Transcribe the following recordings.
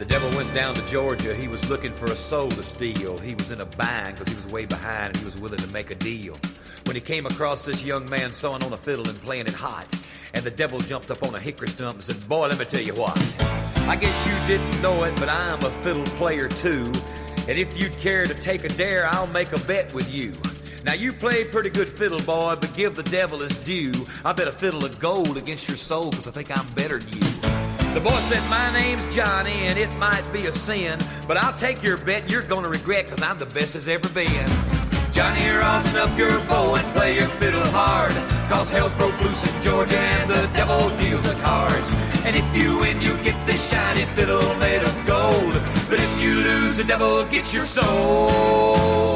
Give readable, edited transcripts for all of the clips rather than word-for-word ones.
The devil went down to Georgia. He was looking for a soul to steal. He was in a bind because he was way behind and he was willing to make a deal. When he came across this young man sawing on a fiddle and playing it hot, and the devil jumped up on a hickory stump and said, boy, let me tell you what. I guess you didn't know it, but I'm a fiddle player too. And if you'd care to take a dare, I'll make a bet with you. Now you play pretty good fiddle, boy, but give the devil his due. I bet a fiddle of gold against your soul, because I think I'm better than you. The boy said, my name's Johnny, and it might be a sin, but I'll take your bet you're gonna regret, because I'm the best as ever been. Johnny, rosin up your bow and play your fiddle hard, cause hell's broke loose in Georgia and the devil deals the cards. And if you win, you get this shiny fiddle made of gold, but if you lose, the devil gets your soul.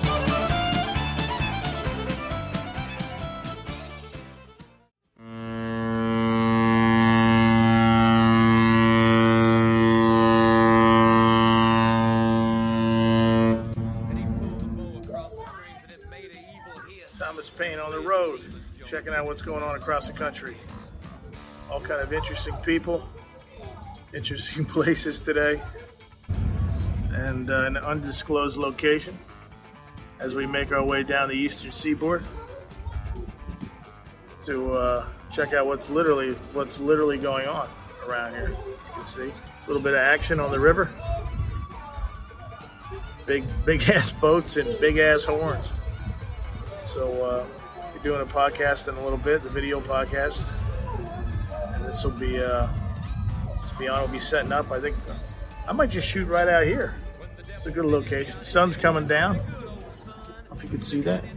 Thomas Paine on the road, checking out what's going on across the country. All kind of interesting people, interesting places today, and an undisclosed location as we make our way down the eastern seaboard to check out what's literally going on around here. You can see a little bit of action on the river. Big ass boats and big ass horns. So we're doing a podcast in a little bit, the video podcast, and this will be will be setting up. I think I might just shoot right out here. It's a good location. The sun's coming down. I don't know if you can see that.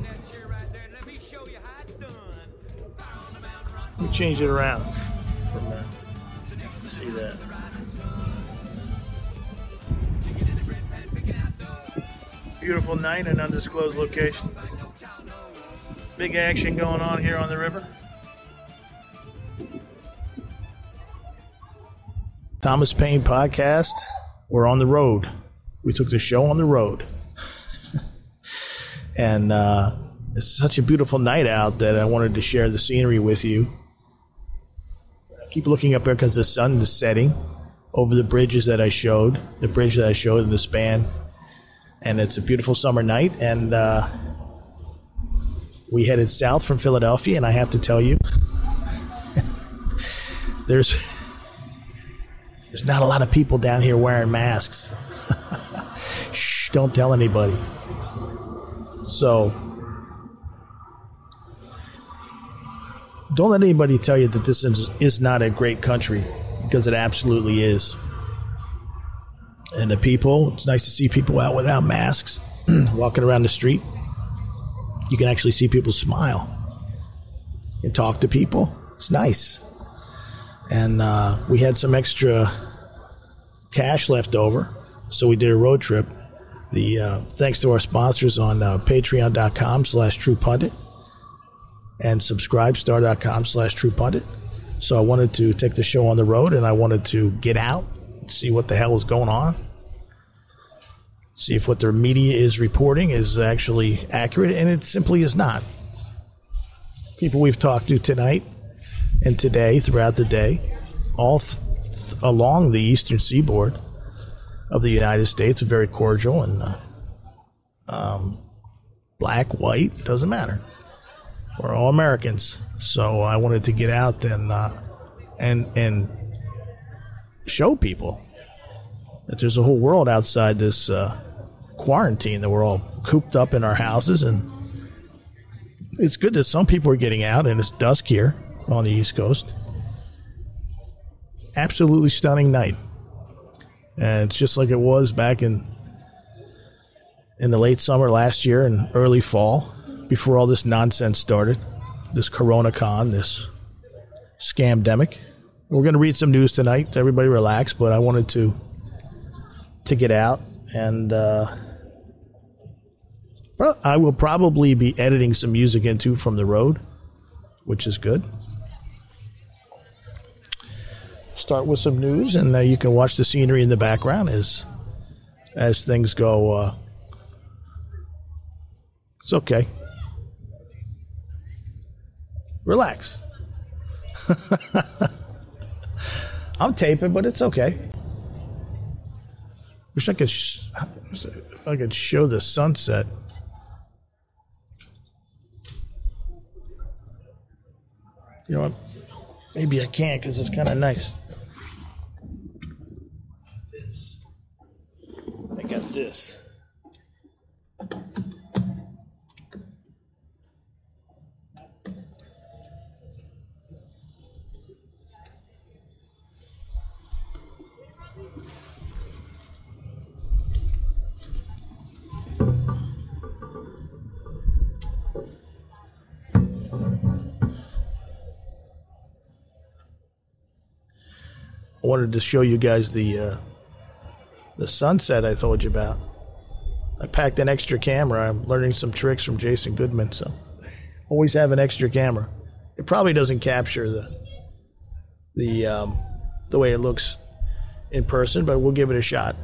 Let me change it around from there. See that. Beautiful night in an undisclosed location. Big action going on here on the river. Thomas Paine Podcast. We're on the road. We took the show on the road. And it's such a beautiful night out that I wanted to share the scenery with you. I keep looking up there because the sun is setting over the bridges that I showed, the bridge that I showed in the span. And it's a beautiful summer night, and we headed south from Philadelphia, and I have to tell you, there's not a lot of people down here wearing masks. Shh, don't tell anybody. So, don't let anybody tell you that this is not a great country, because it absolutely is. And the people, it's nice to see people out without masks, walking around the street. You can actually see people smile and talk to people. It's nice. And we had some extra cash left over, so we did a road trip. Thanks to our sponsors on patreon.com/truepundit and subscribestar.com/truepundit. So I wanted to take the show on the road, and I wanted to get out, see what the hell is going on, see if what their media is reporting is actually accurate, and it simply is not. People we've talked to tonight and today, throughout the day, all along the eastern seaboard of the United States, are very cordial, and black, white, doesn't matter. We're all Americans. So I wanted to get out and show people that there's a whole world outside this quarantine, that we're all cooped up in our houses. And it's good that some people are getting out, and it's dusk here on the East Coast. Absolutely stunning night. And it's just like it was back in the late summer last year and early fall, before all this nonsense started, this CoronaCon, this scamdemic. We're going to read some news tonight. Everybody relax, but I wanted to get out, and I will probably be editing some music into from the road, which is good. Start with some news, and you can watch the scenery in the background as things go. It's okay. Relax. I'm taping, but it's okay. Wish I could, if I could show the sunset. You know what? Maybe I can't because it's kind of nice. I got this. I wanted to show you guys the sunset I told you about. I packed an extra camera. I'm learning some tricks from Jason Goodman, so always have an extra camera. It probably doesn't capture the way it looks in person, but we'll give it a shot.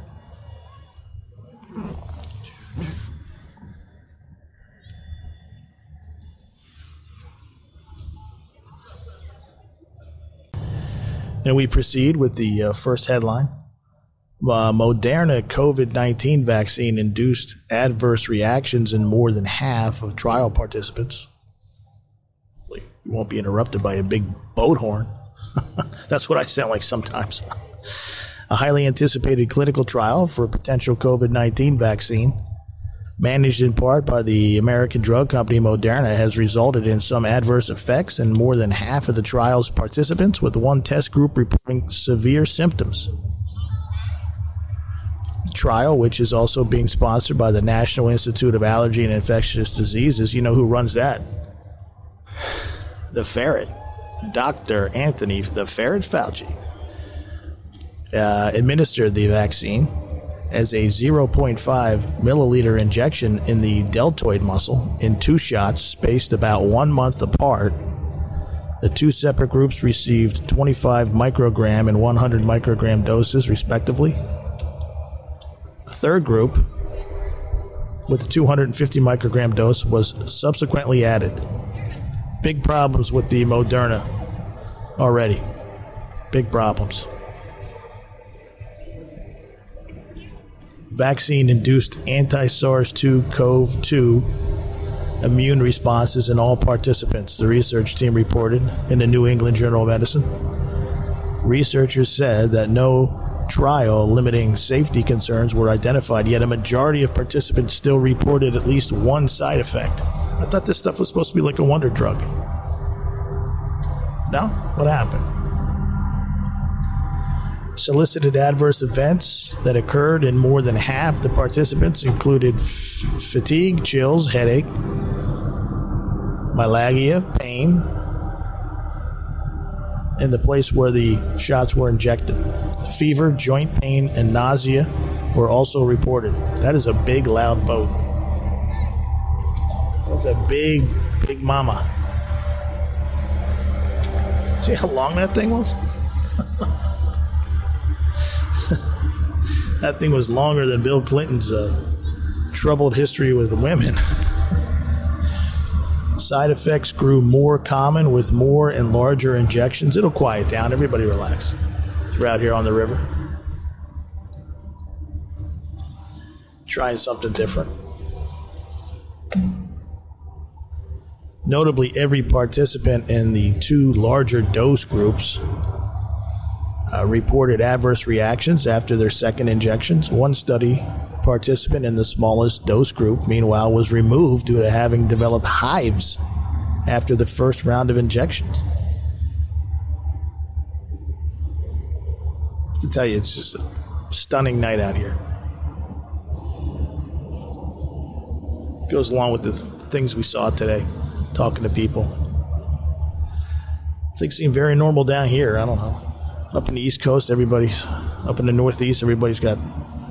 And we proceed with the first headline. Moderna COVID-19 vaccine induced adverse reactions in more than half of trial participants. You won't be interrupted by a big boat horn. That's what I sound like sometimes. A highly anticipated clinical trial for a potential COVID-19 vaccine, managed in part by the American drug company Moderna, has resulted in some adverse effects in more than half of the trial's participants, with one test group reporting severe symptoms. The trial, which is also being sponsored by the National Institute of Allergy and Infectious Diseases, you know who runs that? The Ferret. Dr. Anthony the Ferret Fauci administered the vaccine as a 0.5 milliliter injection in the deltoid muscle in 2 shots spaced about 1 month apart. The 2 separate groups received 25 microgram and 100 microgram doses, respectively. A third group, with the 250 microgram dose, was subsequently added. Big problems with the Moderna already. Big problems. Vaccine-induced anti-SARS-CoV-2 immune responses in all participants, the research team reported in the New England Journal of Medicine. Researchers said that no trial limiting safety concerns were identified, yet a majority of participants still reported at least one side effect. I thought this stuff was supposed to be like a wonder drug. No? What happened? Solicited adverse events that occurred in more than half the participants included fatigue, chills, headache, myalgia, pain in the place where the shots were injected. Fever, joint pain, and nausea were also reported. That is a big, loud boat. That's a big, big mama. See how long that thing was? That thing was longer than Bill Clinton's troubled history with the women. Side effects grew more common with more and larger injections. It'll quiet down. Everybody relax. We're out here on the river. Trying something different. Notably, every participant in the 2 larger dose groups reported adverse reactions after their second injections. One study participant in the smallest dose group, meanwhile, was removed due to having developed hives after the first round of injections. I have to tell you, it's just a stunning night out here. Goes along with the things we saw today, talking to people. Things seem very normal down here. I don't know. Up in the East Coast, everybody's up in the Northeast, everybody's got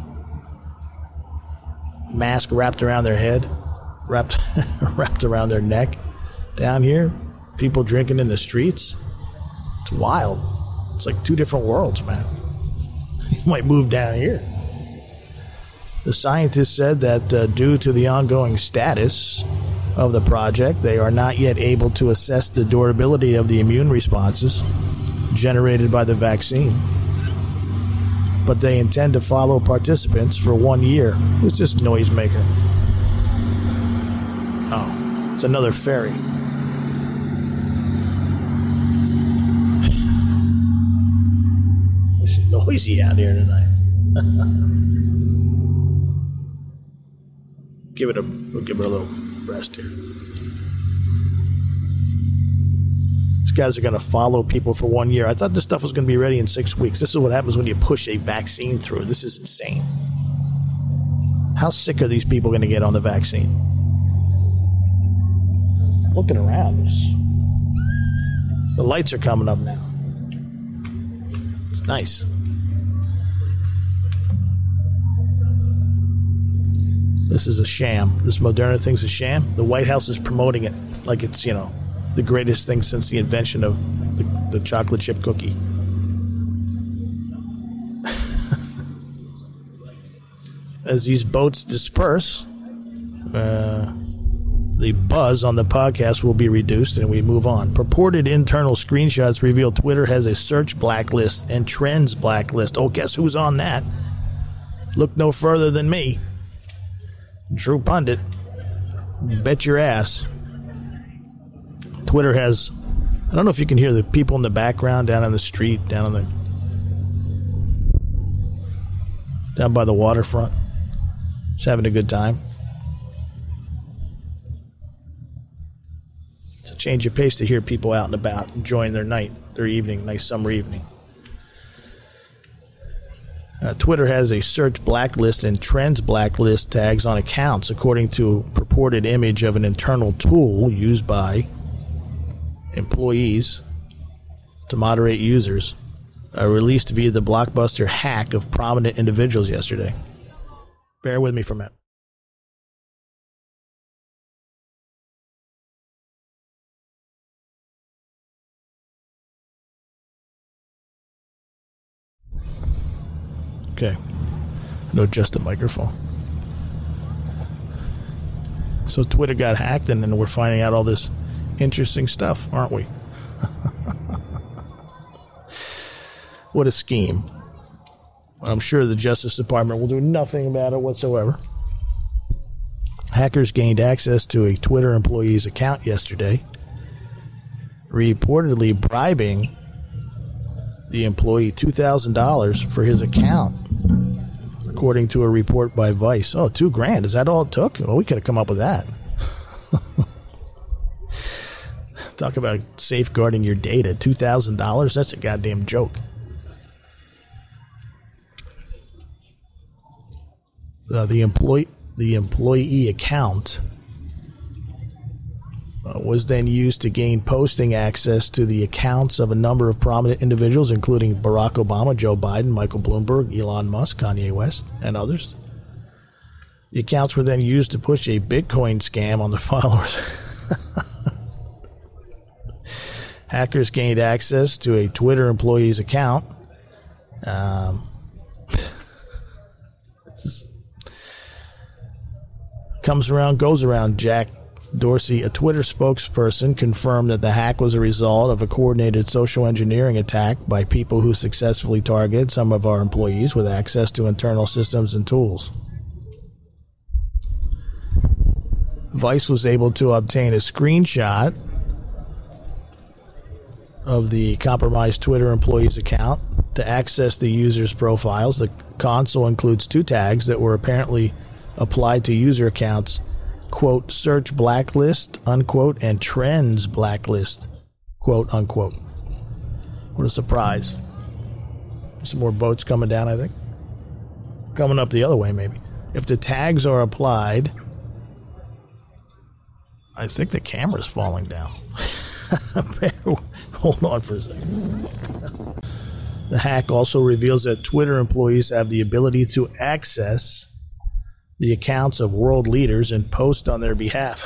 mask wrapped around their head, wrapped around their neck. Down here, people drinking in the streets. It's wild. It's like 2 different worlds, man. You might move down here. The scientists said that due to the ongoing status of the project, they are not yet able to assess the durability of the immune responses generated by the vaccine. but they intend to follow participants for 1 year. Who's this noisemaker? Oh, it's another ferry. It's noisy out here tonight. We'll give it a little rest here. These guys are going to follow people for 1 year. I thought this stuff was going to be ready in 6 weeks. This is what happens when you push a vaccine through. This is insane. How sick are these people going to get on the vaccine? Looking around, the lights are coming up now. It's nice. This is a sham. This Moderna thing's a sham. The White House is promoting it like it's, the greatest thing since the invention of the chocolate chip cookie. As these boats disperse, the buzz on the podcast will be reduced and we move on. Purported internal screenshots reveal Twitter has a search blacklist and trends blacklist. Oh, guess who's on that? Look no further than me. True pundit. Bet your ass. Twitter has, I don't know if you can hear the people in the background down on the street, down by the waterfront. Just having a good time. It's a change of pace to hear people out and about enjoying their evening, nice summer evening. Twitter has a search blacklist and trends blacklist tags on accounts, according to a purported image of an internal tool used by employees to moderate users, released via the Blockbuster hack of prominent individuals yesterday. Bear with me for a minute. Okay. No, adjust the microphone. So Twitter got hacked, and then we're finding out all this interesting stuff, aren't we? What a scheme. I'm sure the Justice Department will do nothing about it whatsoever. Hackers gained access to a Twitter employee's account yesterday, reportedly bribing the employee $2,000 for his account, according to a report by Vice. Oh, $2,000. Is that all it took? Well, we could have come up with that. Talk about safeguarding your data. $2,000? That's a goddamn joke. The employee account was then used to gain posting access to the accounts of a number of prominent individuals, including Barack Obama, Joe Biden, Michael Bloomberg, Elon Musk, Kanye West, and others. The accounts were then used to push a Bitcoin scam on the followers. Hackers gained access to a Twitter employee's account. Comes around, goes around. Jack Dorsey, a Twitter spokesperson, confirmed that the hack was a result of a coordinated social engineering attack by people who successfully targeted some of our employees with access to internal systems and tools. Vice was able to obtain a screenshot of the compromised Twitter employee's account to access the user's profiles. The console includes two tags that were apparently applied to user accounts, quote, search blacklist, unquote, and trends blacklist, quote, unquote. What a surprise. Some more boats coming down, I think. Coming up the other way, maybe. If the tags are applied, I think the camera's falling down. Hold on for a second. The hack also reveals that Twitter employees have the ability to access the accounts of world leaders and post on their behalf.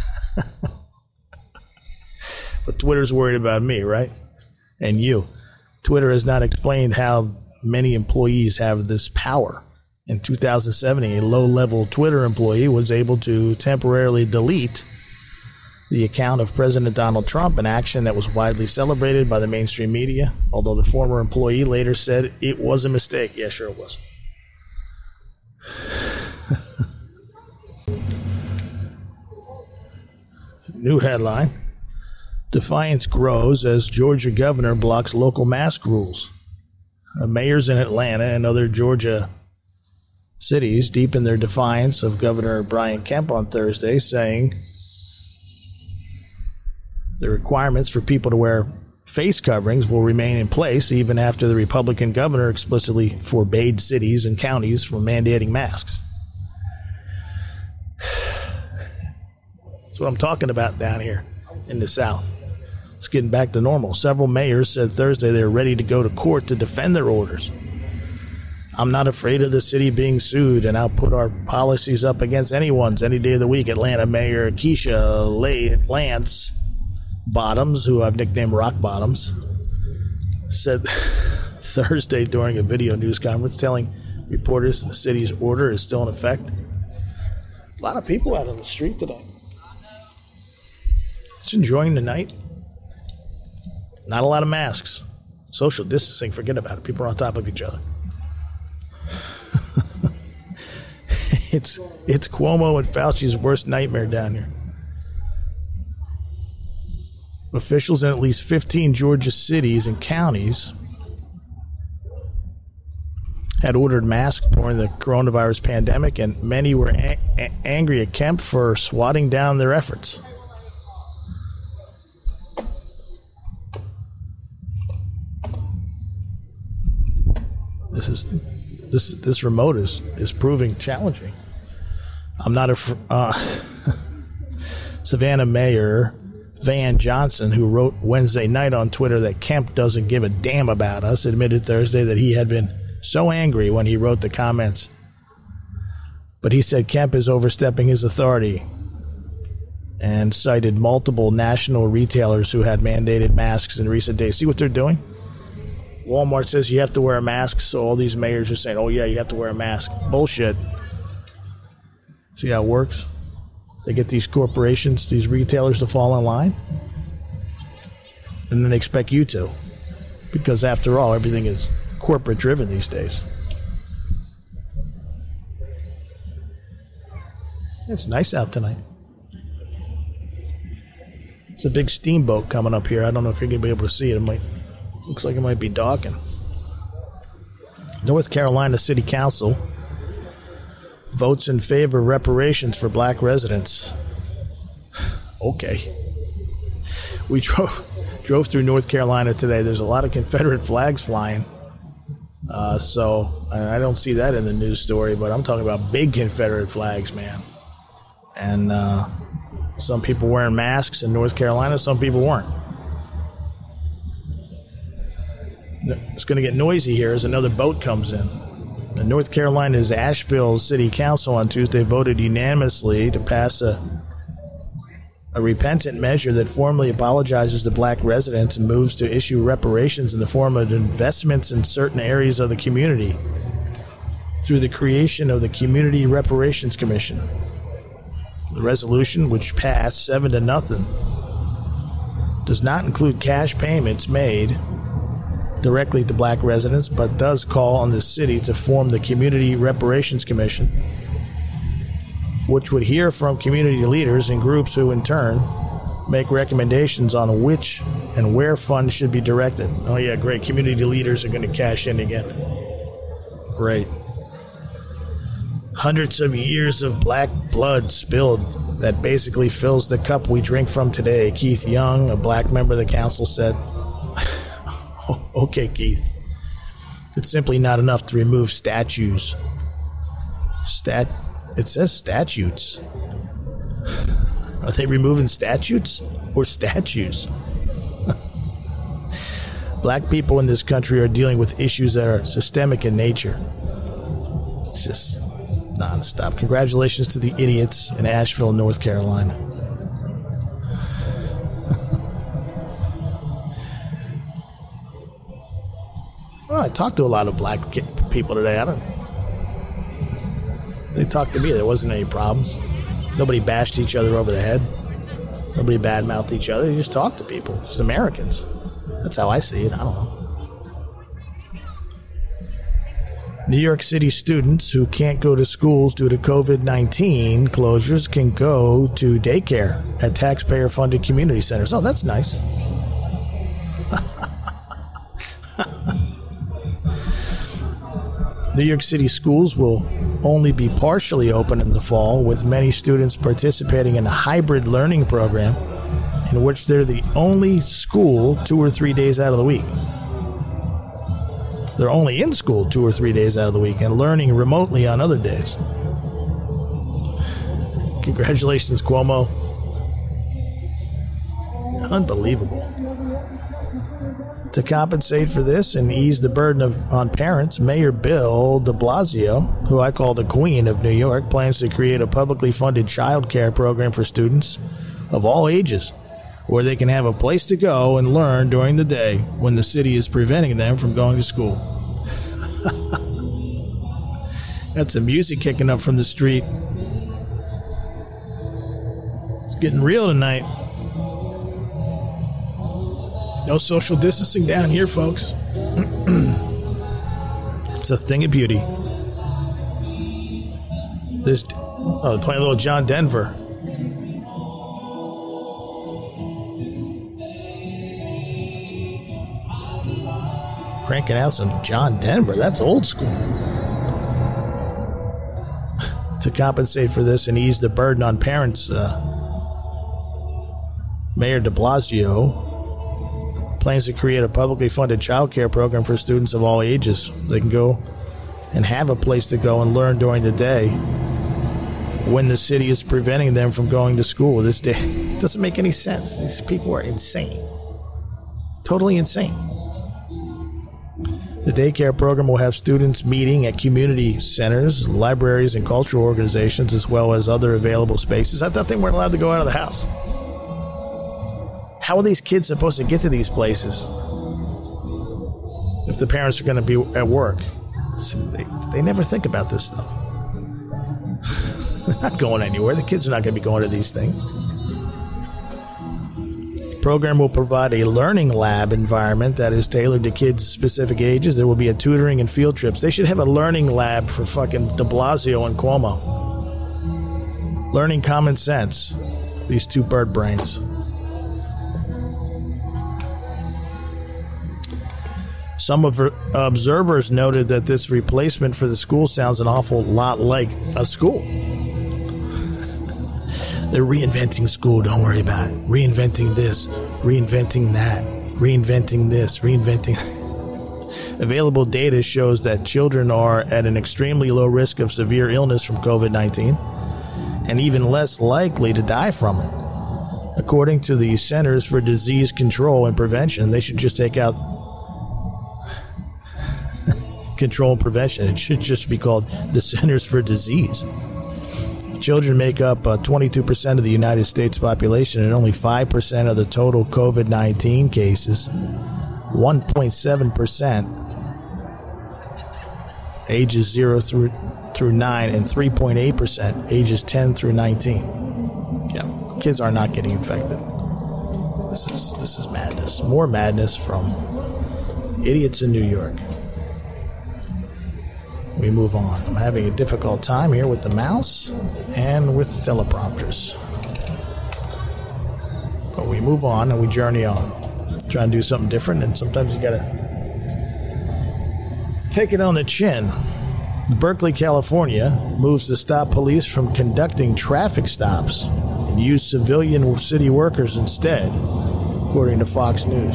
But Twitter's worried about me, right? And you. Twitter has not explained how many employees have this power. In 2007, a low-level Twitter employee was able to temporarily delete the account of President Donald Trump, an action that was widely celebrated by the mainstream media, although the former employee later said it was a mistake. Yeah, sure it was. New headline. Defiance grows as Georgia governor blocks local mask rules. Mayors in Atlanta and other Georgia cities deepened their defiance of Governor Brian Kemp on Thursday, saying the requirements for people to wear face coverings will remain in place even after the Republican governor explicitly forbade cities and counties from mandating masks. That's what I'm talking about down here in the South. It's getting back to normal. Several mayors said Thursday they're ready to go to court to defend their orders. I'm not afraid of the city being sued, and I'll put our policies up against anyone's any day of the week. Atlanta Mayor Keisha Lance Bottoms, who I've nicknamed Rock Bottoms, said Thursday during a video news conference, telling reporters the city's order is still in effect. A lot of people out on the street today. Just enjoying the night. Not a lot of masks. Social distancing, forget about it. People are on top of each other. It's Cuomo and Fauci's worst nightmare down here. Officials in at least 15 Georgia cities and counties had ordered masks during the coronavirus pandemic, and many were angry at Kemp for swatting down their efforts. This remote is proving challenging. I'm not Savannah Mayor Van Johnson, who wrote Wednesday night on Twitter that Kemp doesn't give a damn about us, admitted Thursday that he had been so angry when he wrote the comments. But he said Kemp is overstepping his authority and cited multiple national retailers who had mandated masks in recent days. See what they're doing? Walmart says you have to wear a mask, so all these mayors are saying, oh yeah, you have to wear a mask. Bullshit. See how it works? They get these corporations, these retailers to fall in line, and then they expect you to. Because after all, everything is corporate driven these days. It's nice out tonight. It's a big steamboat coming up here. I don't know if you're going to be able to see it. Looks like it might be docking. North Carolina City Council votes in favor of reparations for black residents. Okay. We drove through North Carolina today. There's a lot of Confederate flags flying. So I don't see that in the news story, but I'm talking about big Confederate flags, man. And some people wearing masks in North Carolina, some people weren't. It's going to get noisy here as another boat comes in. The North Carolina's Asheville City Council on Tuesday voted unanimously to pass a repentant measure that formally apologizes to black residents and moves to issue reparations in the form of investments in certain areas of the community through the creation of the Community Reparations Commission. The resolution, which passed 7-0, does not include cash payments made directly to black residents, but does call on the city to form the Community Reparations Commission, which would hear from community leaders and groups who in turn make recommendations on which and where funds should be directed. Oh yeah, great. Community leaders are going to cash in again. Great. Hundreds of years of black blood spilled that basically fills the cup we drink from today, Keith Young, a black member of the council, said. Okay, Keith. It's simply not enough to remove statues. It says statutes. Are they removing statutes or statues? Black people in this country are dealing with issues that are systemic in nature. It's just nonstop. Congratulations to the idiots in Asheville, North Carolina. Well, I talked to a lot of black people today. They talked to me. There wasn't any problems. Nobody bashed each other over the head. Nobody badmouth each other. You just talk to people. Just Americans. That's how I see it. I don't know. New York City students who can't go to schools due to COVID-19 closures can go to daycare at taxpayer-funded community centers. Oh, that's nice. New York City schools will only be partially open in the fall, with many students participating in a hybrid learning program in which they're the only school 2 or 3 days out of the week. They're only in school 2 or 3 days out of the week and learning remotely on other days. Congratulations, Cuomo. Unbelievable. To compensate for this and ease the burden on parents, Mayor Bill de Blasio, who I call the Queen of New York, plans to create a publicly funded child care program for students of all ages, where they can have a place to go and learn during the day when the city is preventing them from going to school. Got some music kicking up from the street. It's getting real tonight. No social distancing down here, folks. It's a thing of beauty. They're playing a little John Denver. Cranking out some John Denver. That's old school. To compensate for this and ease the burden on parents, Mayor de Blasio plans to create a publicly funded child care program for students of all ages. They can go and have a place to go and learn during the day when the city is preventing them from going to school. This day, it doesn't make any sense. These people are insane. Totally insane. The daycare program will have students meeting at community centers, libraries, and cultural organizations, as well as other available spaces. I thought they weren't allowed to go out of the house. How are these kids supposed to get to these places if the parents are going to be at work? So they never think about this stuff. They're not going anywhere. The kids are not going to be going to these things. The program will provide a learning lab environment that is tailored to kids' specific ages. There will be a tutoring and field trips. They should have a learning lab for fucking de Blasio and Cuomo. Learning common sense. These two bird brains. Some observers noted that this replacement for the school sounds an awful lot like a school. They're reinventing school, don't worry about it. Reinventing this, reinventing that, reinventing this, reinventing... Available data shows that children are at an extremely low risk of severe illness from COVID-19 and even less likely to die from it. According to the Centers for Disease Control and Prevention, they should just take out control and prevention. It should just be called the Centers for Disease. Children make up 22% of the United States population and only 5% of the total COVID-19 cases. 1.7% ages 0 through 9 and 3.8% ages 10 through 19. Yeah, kids are not getting infected. This is madness. More madness from idiots in New York. We move on. I'm having a difficult time here with the mouse and with the teleprompters. But we move on and we journey on. Try and do something different, and sometimes you gotta take it on the chin. Berkeley, California moves to stop police from conducting traffic stops and use civilian city workers instead, according to Fox News.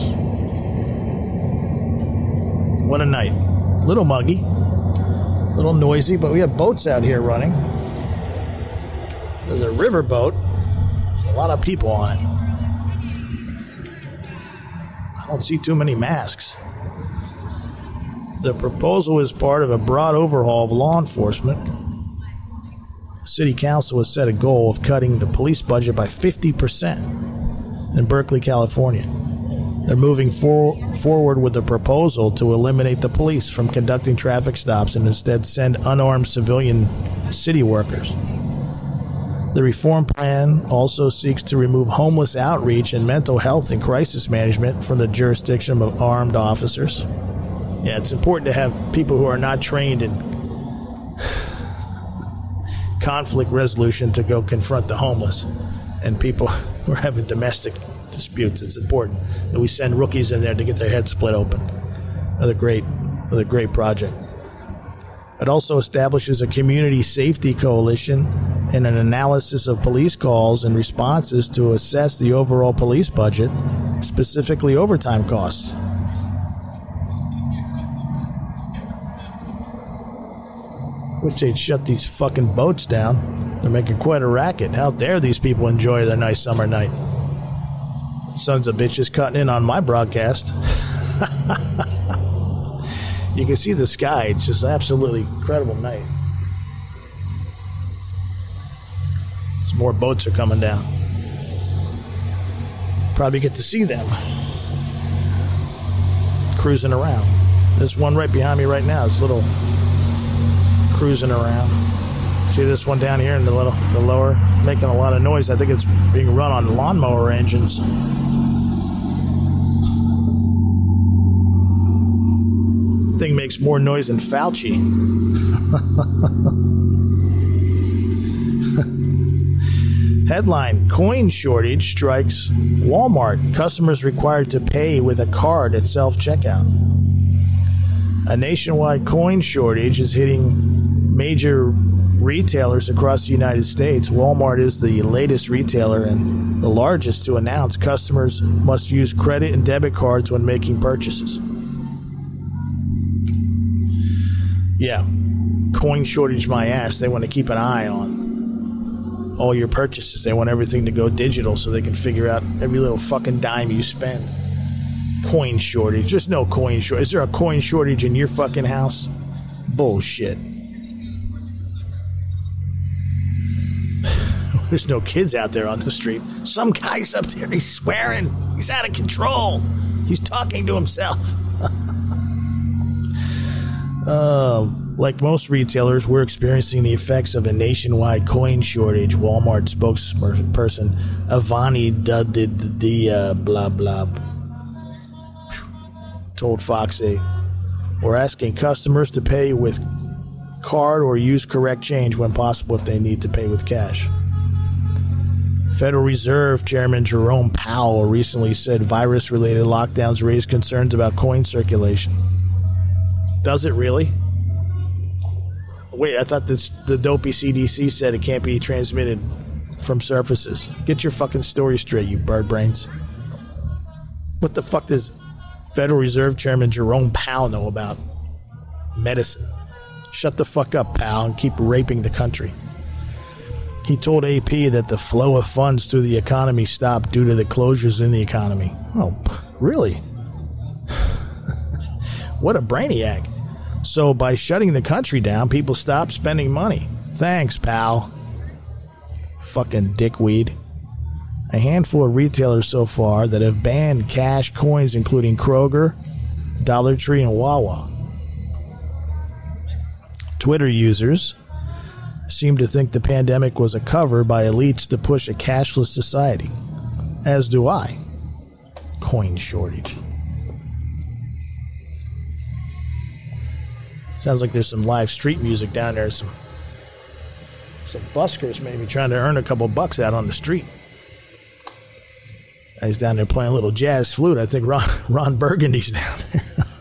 What a night. A little muggy. A little noisy, but we have boats out here running. There's a river boat. There's a lot of people on it. I don't see too many masks. The proposal is part of a broad overhaul of law enforcement. The city council has set a goal of cutting the police budget by 50% in Berkeley, California. They're moving forward with a proposal to eliminate the police from conducting traffic stops and instead send unarmed civilian city workers. The reform plan also seeks to remove homeless outreach and mental health and crisis management from the jurisdiction of armed officers. Yeah, it's important to have people who are not trained in conflict resolution to go confront the homeless and people who are having domestic disputes. It's important that we send rookies in there to get their heads split open. Another great project. It also establishes a community safety coalition and an analysis of police calls and responses to assess the overall police budget, specifically overtime costs. Wish they'd shut these fucking boats down. They're making quite a racket. How dare these people enjoy their nice summer night? Sons of bitches cutting in on my broadcast. You can see the sky. It's just an absolutely incredible night. Some more boats are coming down. Probably get to see them cruising around. There's one right behind me right now. It's little cruising around. See this one down here in the lower, making a lot of noise. I think it's being run on lawnmower engines. Thing makes more noise than Fauci. Headline: Coin shortage strikes Walmart. Customers required to pay with a card at self-checkout. A nationwide coin shortage is hitting major retailers across the United States. Walmart is the latest retailer and the largest to announce customers must use credit and debit cards when making purchases. Yeah, coin shortage my ass. They want to keep an eye on all your purchases. They want everything to go digital so they can figure out every little fucking dime you spend. Coin shortage. There's no coin shortage. Is there a coin shortage in your fucking house? Bullshit. There's no kids out there on the street. Some guy's up there. He's swearing. He's out of control. He's talking to himself. Like most retailers, we're experiencing the effects of a nationwide coin shortage. Walmart spokesperson Avani blah blah told Fox 8, "We're asking customers to pay with card or use correct change when possible if they need to pay with cash." Federal Reserve Chairman Jerome Powell recently said virus-related lockdowns raise concerns about coin circulation. Does it really? Wait, I thought the dopey CDC said it can't be transmitted from surfaces. Get your fucking story straight, you bird brains. What the fuck does Federal Reserve Chairman Jerome Powell know about medicine? Shut the fuck up, pal, and keep raping the country. He told AP that the flow of funds through the economy stopped due to the closures in the economy. Oh, really? What a brainiac. So by shutting the country down, people stop spending money. Thanks, pal. Fucking dickweed. A handful of retailers so far that have banned cash coins, including Kroger, Dollar Tree, and Wawa. Twitter users seem to think the pandemic was a cover by elites to push a cashless society. As do I. Coin shortage. Sounds like there's some live street music down there. Some buskers maybe trying to earn a couple bucks out on the street. He's down there playing a little jazz flute. I think Ron Burgundy's down there.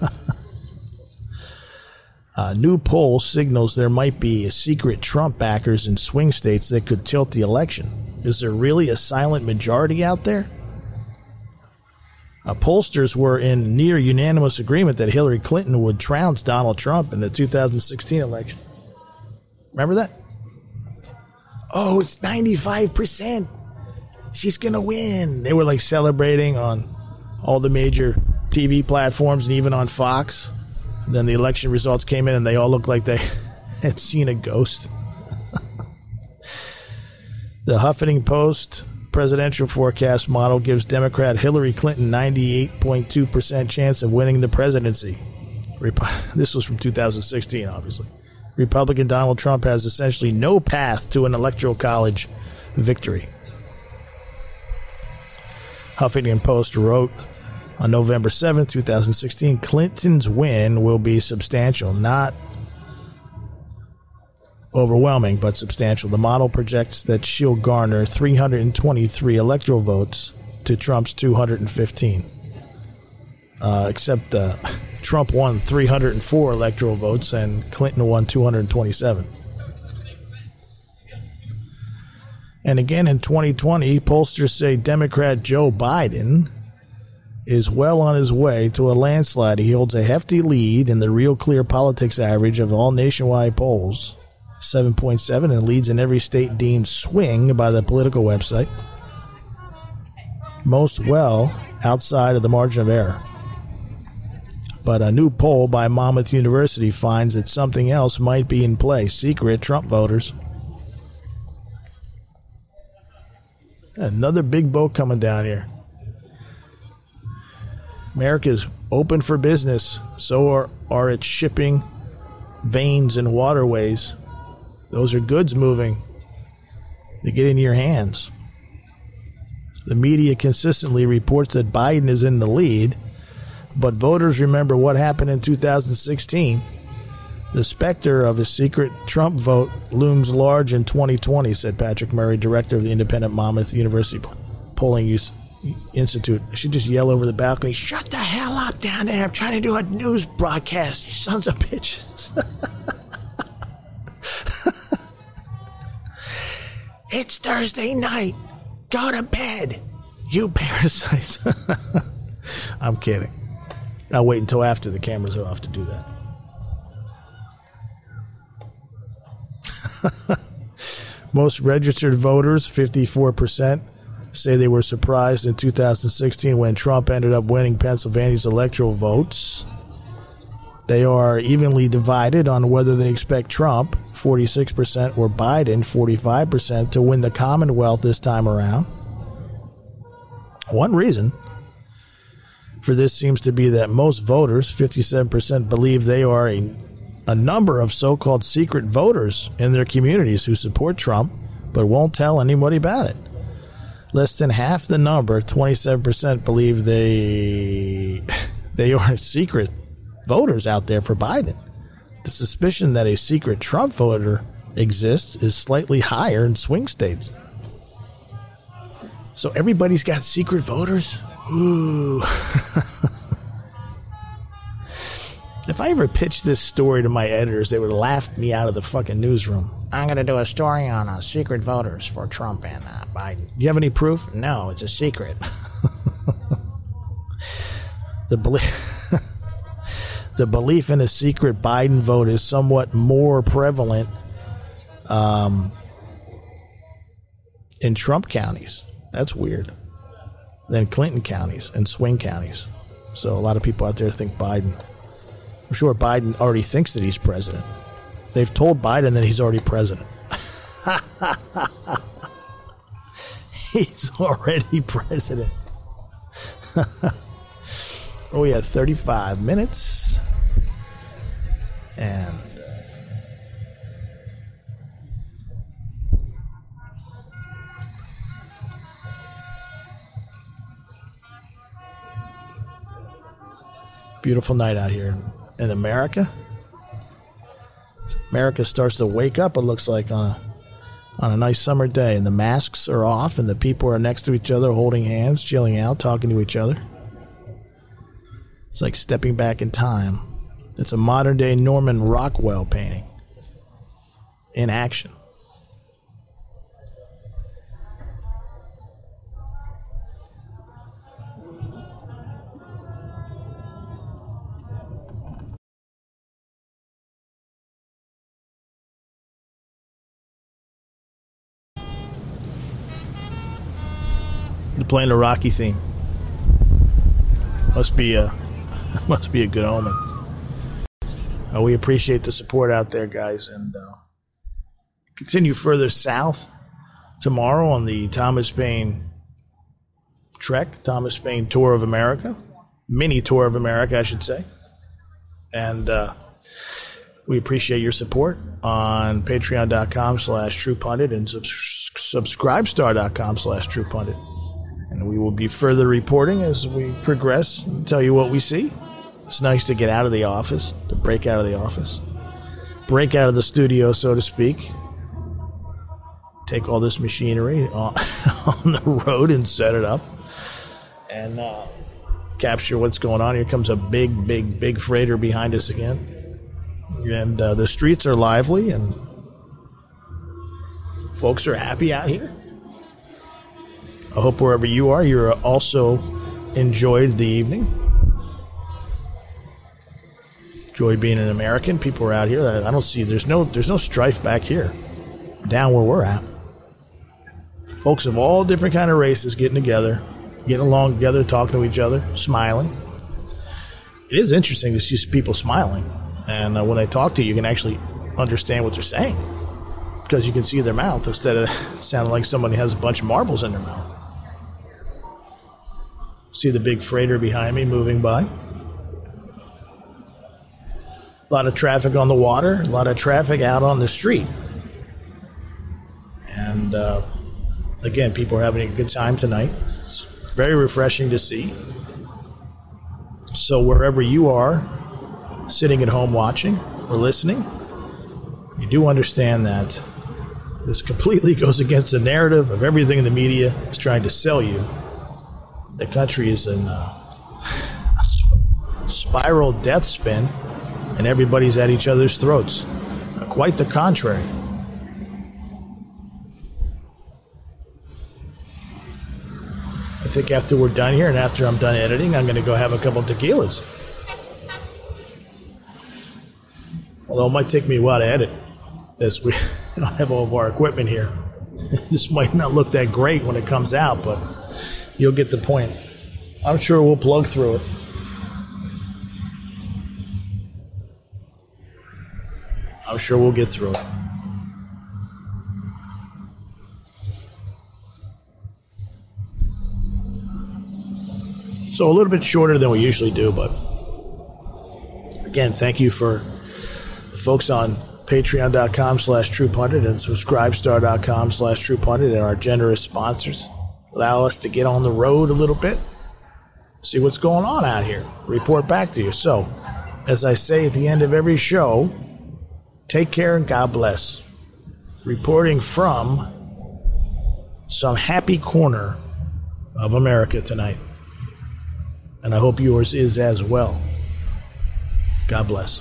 New poll signals there might be secret Trump backers in swing states that could tilt the election. Is there really a silent majority out there? Pollsters were in near unanimous agreement that Hillary Clinton would trounce Donald Trump in the 2016 election. Remember that? Oh, it's 95%. She's going to win. They were like celebrating on all the major TV platforms and even on Fox. And then the election results came in and they all looked like they had seen a ghost. The Huffington Post presidential forecast model gives Democrat Hillary Clinton 98.2% chance of winning the presidency. This was from 2016, obviously. Republican Donald Trump has essentially no path to an electoral college victory. Huffington Post wrote on November 7, 2016, Clinton's win will be substantial, not overwhelming, but substantial. The model projects that she'll garner 323 electoral votes to Trump's 215. Except Trump won 304 electoral votes and Clinton won 227. And again in 2020, pollsters say Democrat Joe Biden is well on his way to a landslide. He holds a hefty lead in the Real Clear Politics average of all nationwide polls, 7.7, and leads in every state deemed swing by the political website. Most well outside of the margin of error. But a new poll by Monmouth University finds that something else might be in play. Secret Trump voters. Another big boat coming down here. America's open for business. So are its shipping veins and waterways. Those are goods moving. They get in your hands. The media consistently reports that Biden is in the lead, but voters remember what happened in 2016. The specter of a secret Trump vote looms large in 2020, said Patrick Murray, director of the independent Monmouth University Polling Institute. I should just yell over the balcony, "Shut the hell up down there. I'm trying to do a news broadcast, you sons of bitches." It's Thursday night. Go to bed, you parasites. I'm kidding. I'll wait until after the cameras are off to do that. Most registered voters, 54%, say they were surprised in 2016 when Trump ended up winning Pennsylvania's electoral votes. They are evenly divided on whether they expect Trump, 46%, or Biden, 45%, to win the Commonwealth this time around. One reason for this seems to be that most voters, 57%, believe they are a number of so-called secret voters in their communities who support Trump but won't tell anybody about it. Less than half the number, 27%, believe they are secret voters out there for Biden. The suspicion that a secret Trump voter exists is slightly higher in swing states. So everybody's got secret voters? Ooh. If I ever pitched this story to my editors, they would have laughed me out of the fucking newsroom. I'm going to do a story on secret voters for Trump and Biden. You have any proof? No, it's a secret. The belief in a secret Biden vote is somewhat more prevalent in Trump counties. That's weird. Than Clinton counties and swing counties. So a lot of people out there think Biden. I'm sure Biden already thinks that he's president. They've told Biden that he's already president. He's already president. We have 35 minutes. And beautiful night out here in America. America starts to wake up, it looks like, on a nice summer day, and the masks are off and the people are next to each other holding hands, chilling out, talking to each other. It's like stepping back in time. It's a modern day Norman Rockwell painting in action. They're playing the Rocky theme. Must be a good omen. We appreciate the support out there, guys, and continue further south tomorrow on the Thomas Paine Trek, Thomas Paine Tour of America, mini tour of America, I should say. And We appreciate your support on patreon.com/truepundit and subscribestar.com/truepundit. And we will be further reporting as we progress and tell you what we see. It's nice to get out of the office, to break out of the office, break out of the studio, so to speak. Take all this machinery on the road and set it up and capture what's going on. Here comes a big freighter behind us again. And the streets are lively and folks are happy out here. I hope wherever you are, you're also enjoyed the evening. Enjoy being an American. People are out here. I don't see, there's no strife back here, down where we're at. Folks of all different kind of races getting together, getting along together, talking to each other, smiling. It is interesting to see people smiling. And when they talk to you, you can actually understand what they're saying because you can see their mouth instead of sounding like somebody has a bunch of marbles in their mouth. See the big freighter behind me moving by. A lot of traffic on the water, a lot of traffic out on the street. And again, people are having a good time tonight. It's very refreshing to see. So wherever you are, sitting at home watching or listening, you do understand that this completely goes against the narrative of everything the media is trying to sell you. The country is in a spiral death spin, and everybody's at each other's throats. Quite the contrary. I think after we're done here and after I'm done editing, I'm going to go have a couple tequilas. Although it might take me a while to edit, as we don't have all of our equipment here. This might not look that great when it comes out, but you'll get the point. I'm sure we'll plug through it. I'm sure we'll get through it. So a little bit shorter than we usually do, but again, thank you for the folks on patreon.com/truepundit and subscribestar.com/truepundit and our generous sponsors. Allow us to get on the road a little bit, see what's going on out here, report back to you. So, as I say at the end of every show, take care and God bless. Reporting from some happy corner of America tonight. And I hope yours is as well. God bless.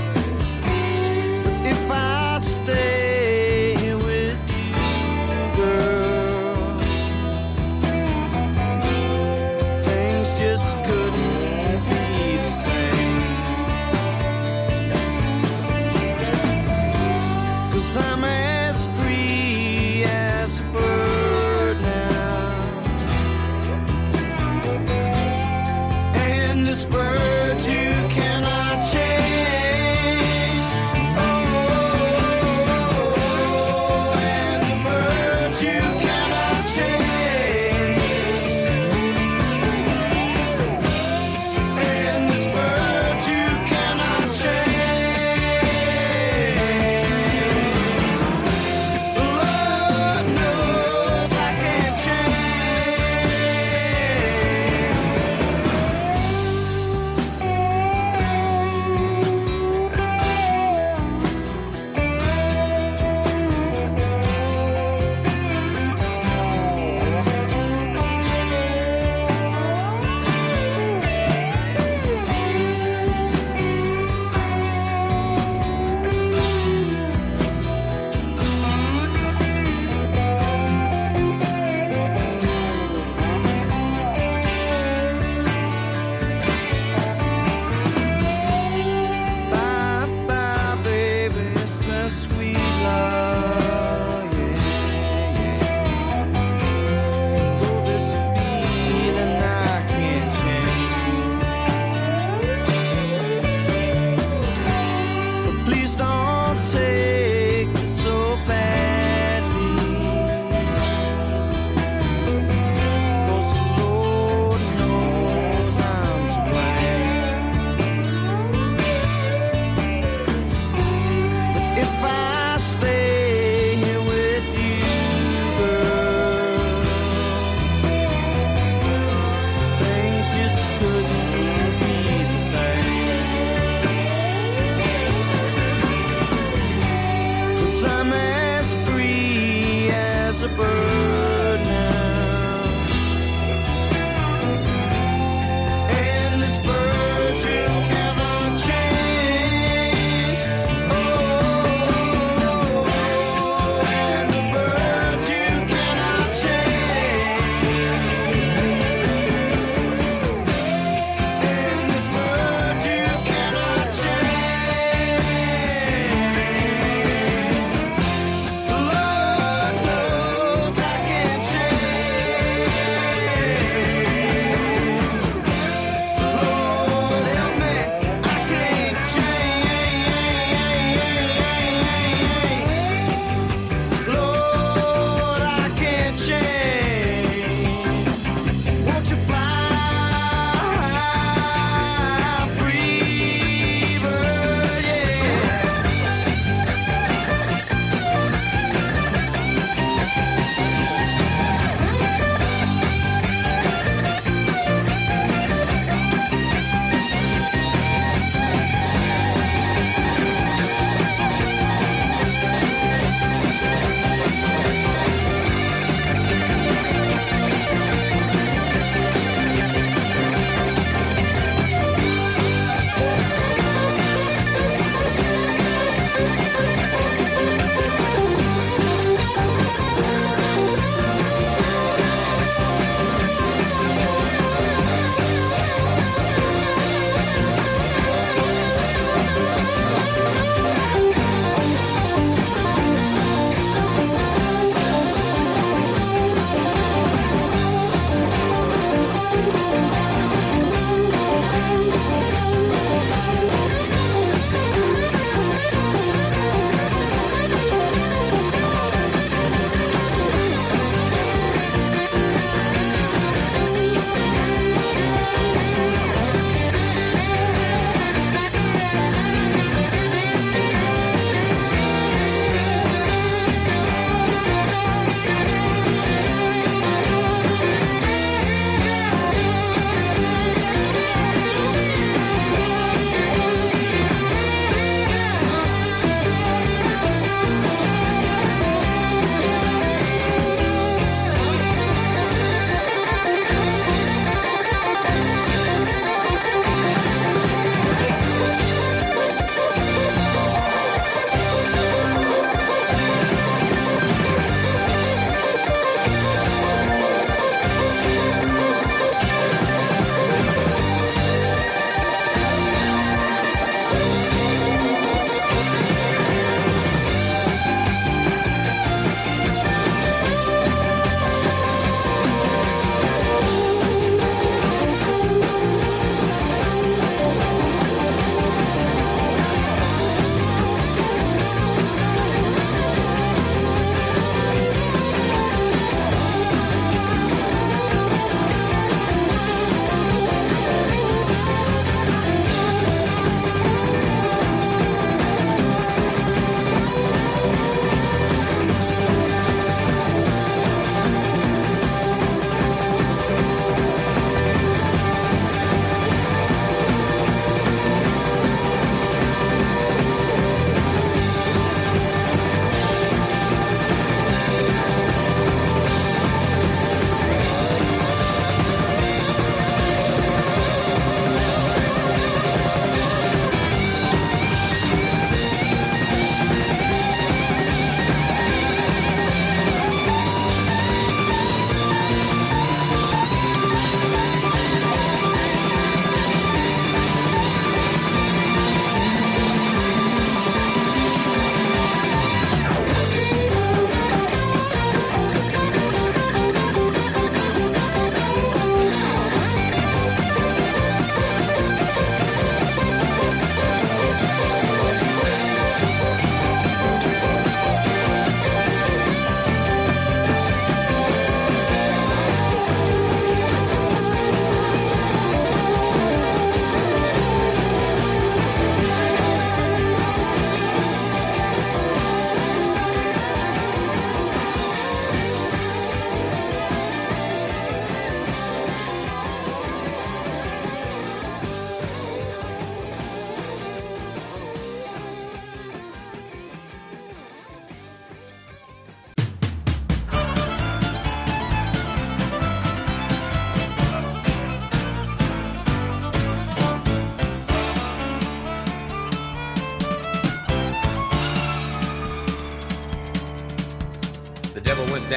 If I stay with you, girl,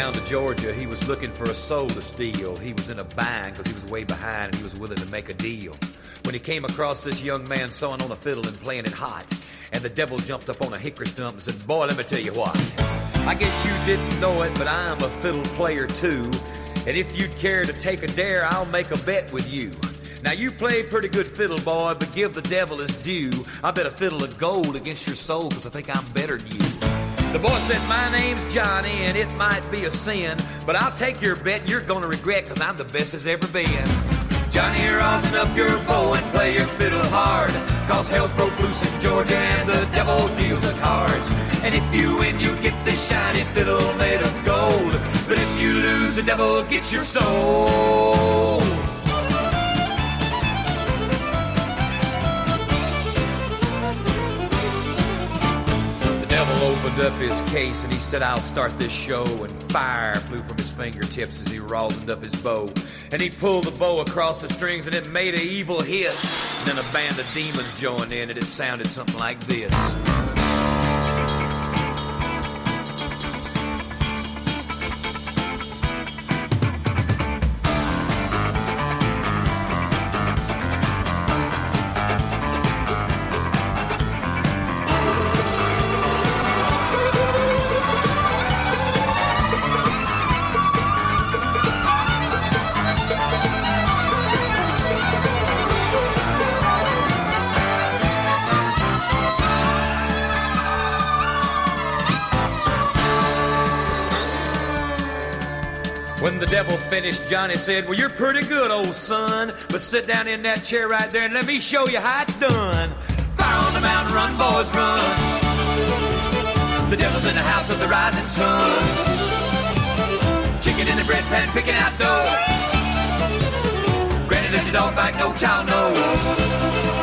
down to Georgia. He was looking for a soul to steal. He was in a bind because he was way behind and he was willing to make a deal. When he came across this young man sewing on a fiddle and playing it hot, and the devil jumped up on a hickory stump and said, "Boy, let me tell you what. I guess you didn't know it, but I'm a fiddle player too. And if you'd care to take a dare, I'll make a bet with you. Now you play pretty good fiddle, boy, but give the devil his due. I bet a fiddle of gold against your soul, because I think I'm better than you." The boy said, "My name's Johnny, and it might be a sin, but I'll take your bet and you're gonna regret, because I'm the best as ever been." "Johnny, rosin up your bow and play your fiddle hard, cause hell's broke loose in Georgia and the devil deals the cards. And if you win, you get this shiny fiddle made of gold, but if you lose, the devil gets your soul." The devil opened up his case and he said, "I'll start this show," and fire flew from his fingertips as he rosined up his bow. And he pulled the bow across the strings and it made an evil hiss. And then a band of demons joined in and it sounded something like this. When the devil finished, Johnny said, "Well, you're pretty good, old son, but sit down in that chair right there and let me show you how it's done. Fire on the mountain, run, boys, run. The devil's in the house of the rising sun. Chicken in the bread pan, picking out dough. Granny, let your dog bite, no child knows."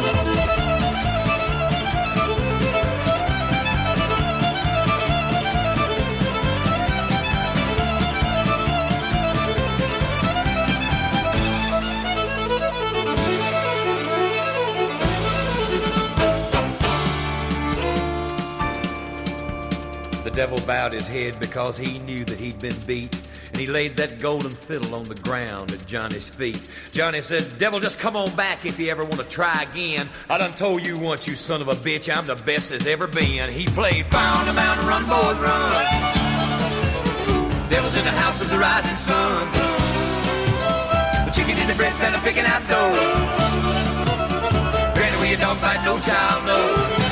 The devil bowed his head because he knew that he'd been beat, and he laid that golden fiddle on the ground at Johnny's feet. Johnny said, "Devil, just come on back if you ever want to try again. I done told you once, you son of a bitch, I'm the best as ever been." He played "Fire on the Mountain, Run, Boys, Run. Devil's in the house of the rising sun. The chicken in the bread pan, picking out dough. Granny, where your dog bite, no child knows."